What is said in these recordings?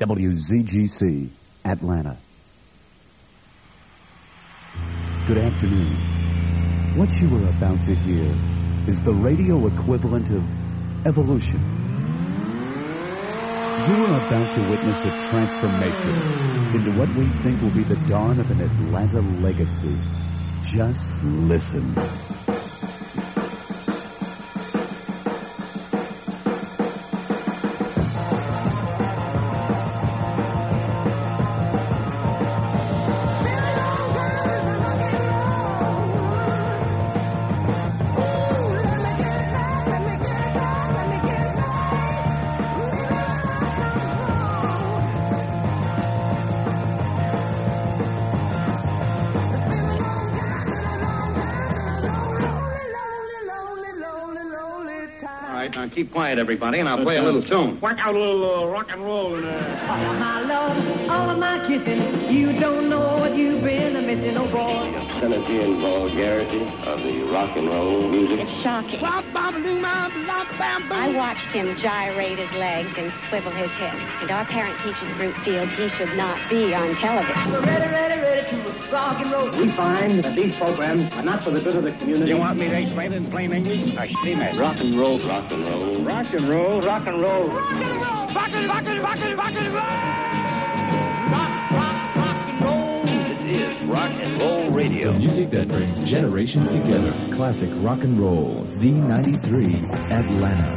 WZGC, Atlanta. Good afternoon. What you are about to hear is the radio equivalent of evolution. You are about to witness a transformation into what we think will be the dawn of an Atlanta legacy. Just listen. Keep quiet, everybody, and I'll play a little tune. Work out a little rock and roll. Oh, my love, all of my kissing. You don't know what you've been missing, oh boy. The obscenity and vulgarity of the rock and roll music. It's shocking. I watched him gyrate his legs and swivel his hips. And our parent-teachers group feels he should not be on television. We're ready to rock and roll. We find that these programs are not for the good of the community. You want me to explain it in plain English? I see, man. Rock and roll, rock and roll. Rock and roll, rock and roll. Rock and roll. Rock and roll. Rock and roll. This is Rock and Roll Radio. The music that brings generations together. Classic rock and roll. Z93, Atlanta.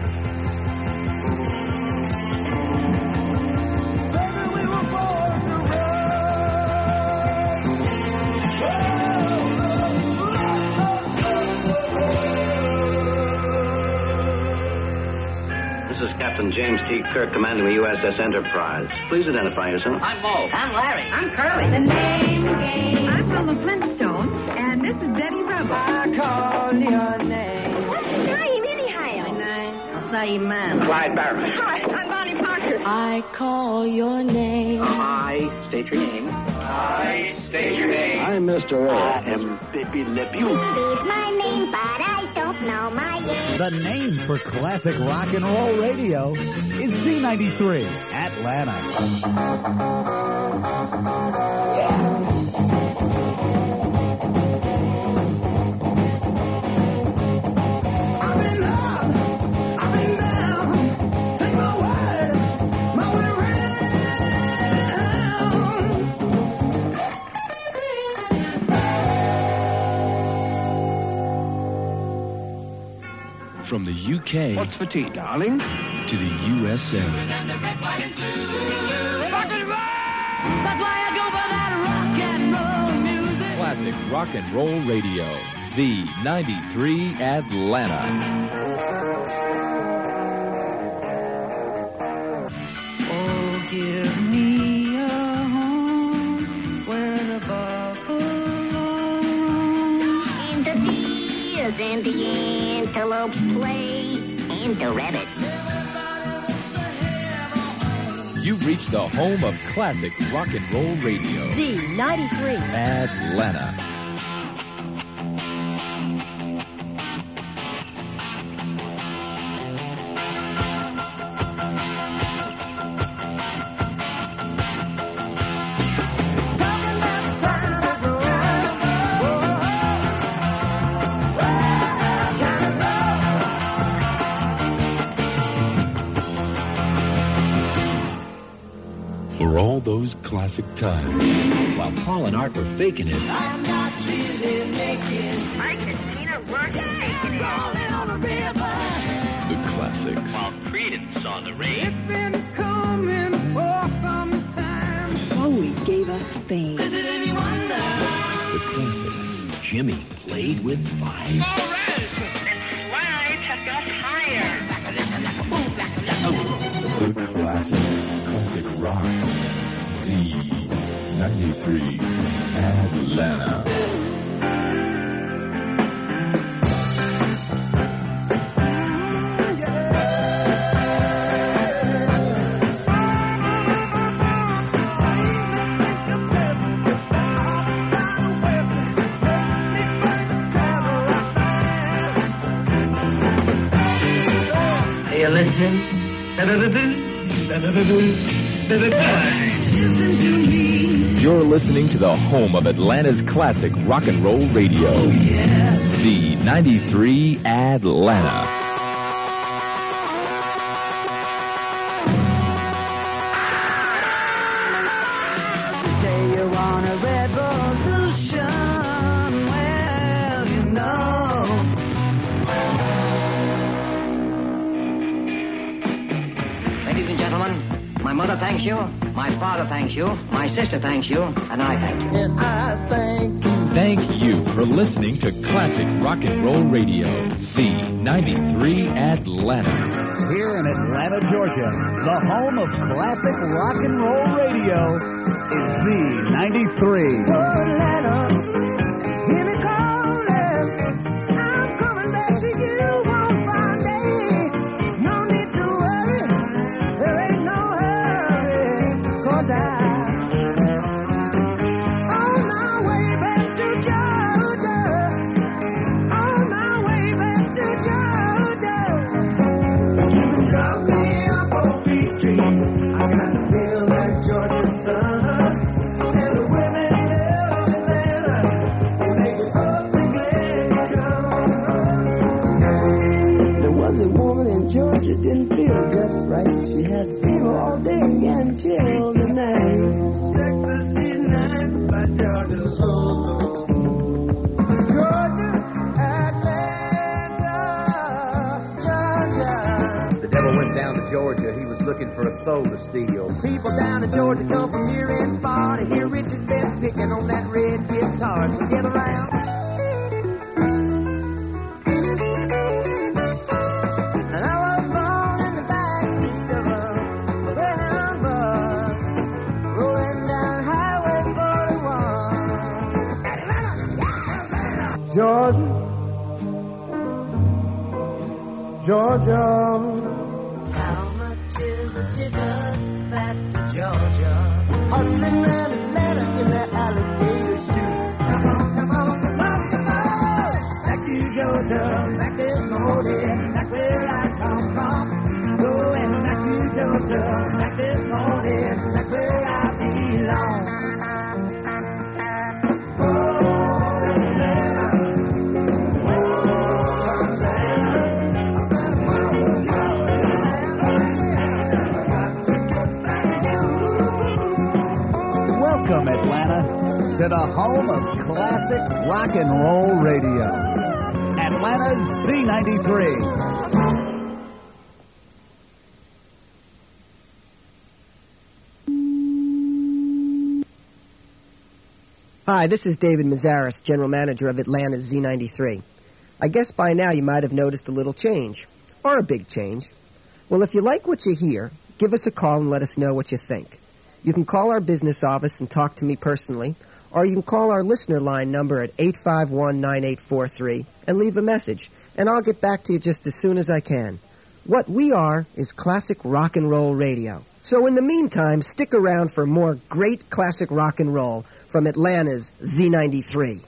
Captain James T. Kirk, commanding the USS Enterprise. Please identify yourself. I'm Mo. I'm Larry. I'm Curly. The name game. I'm from the Flintstones, and this is Betty Rubble. I call your name. Hi, Minnie Hyle. I'll say you man. Clyde Barrett. Hi, I'm Bonnie Parker. I call your name. I state your name. I state your name. I'm Mr. Earl. I am Bippy Le Pew. It's my name, but I don't know my name. The name for classic rock and roll radio is Z93, Atlanta. I've been up, I've been down. Take my way around. From the UK What's for tea, darling? to the USA. Rock and roll. That's why I go by that rock and roll music. Classic rock and roll radio. Z93, Atlanta. Oh, give me a home where the buffalo roam. In the fields and the antelopes play, and the rabbits. You've reached the home of classic rock and roll radio. Z93. Atlanta. For all those classic times, while Paul and Art were faking it, I'm not really making. I can see the working. Rolling on the river. the classics. While Creedence on the radio. It's been coming for some time. Bowie gave us fame. Is it any wonder? The classics. Jimmy played with fire. And Sly took us higher. The classic rock. Z93, Atlanta. Are you listening? Da-da-da-doo, da-da-da-doo. You're listening to the home of Atlanta's classic rock and roll radio. Z93 Atlanta. My mother thanks you, my father thanks you, my sister thanks you, and I thank you. And I thank you. Thank you for listening to Classic Rock and Roll Radio, Z93 Atlanta. Here in Atlanta, Georgia, the home of classic rock and roll radio is Z93. Oh, Atlanta, hear me calling. I'm coming back to you on Friday. No need to worry, there ain't no hurry, 'cause I'm on my way back to Georgia. On my way back to Georgia. You can drop me up on B Street. I got to feel that Georgia sun. And the women in Atlanta, they make it up and glad you come. There was a woman in Georgia, didn't feel just right. She had fever all day and chill the night. Texas is nice, but Georgia's so Georgia, Atlanta, Georgia. The devil went down to Georgia. He was looking for a soul to steal. People down in Georgia come from near and far to hear Richard Best picking on that red guitar. So get around. And I was born in the backseat of a Greyhound bus, rolling down Highway 41. Georgia, Georgia. How much is a ticket back to Georgia? Hustling around Atlanta in that alligator suit. Come on, come on, come on, come on. Back to Georgia, back this morning, back where I come from. Going back to Georgia, back this morning, back where I belong. Oh, Atlanta. Welcome, Atlanta, to the home of classic rock and roll radio. Atlanta's Z93. Hi, this is David Mazaris, General Manager of Atlanta's Z93. I guess by now you might have noticed a little change, or a big change. Well, if you like what you hear, give us a call and let us know what you think. You can call our business office and talk to me personally, or you can call our listener line number at 851-9843 and leave a message, and I'll get back to you just as soon as I can. What we are is classic rock and roll radio. So in the meantime, stick around for more great classic rock and roll from Atlanta's Z93.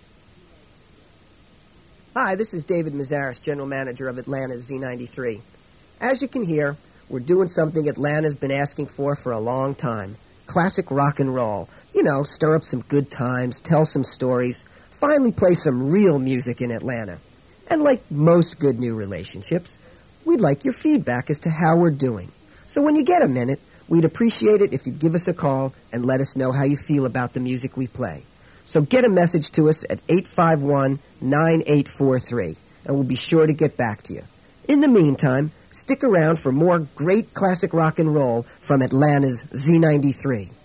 Hi, this is David Mazaris, General Manager of Atlanta's Z93. As you can hear, we're doing something Atlanta's been asking for a long time. Classic rock and roll. You know, stir up some good times, tell some stories, finally play some real music in Atlanta. And like most good new relationships, we'd like your feedback as to how we're doing. So when you get a minute, we'd appreciate it if you'd give us a call and let us know how you feel about the music we play. So get a message to us at 851-9843, and we'll be sure to get back to you. In the meantime, stick around for more great classic rock and roll from Atlanta's Z93.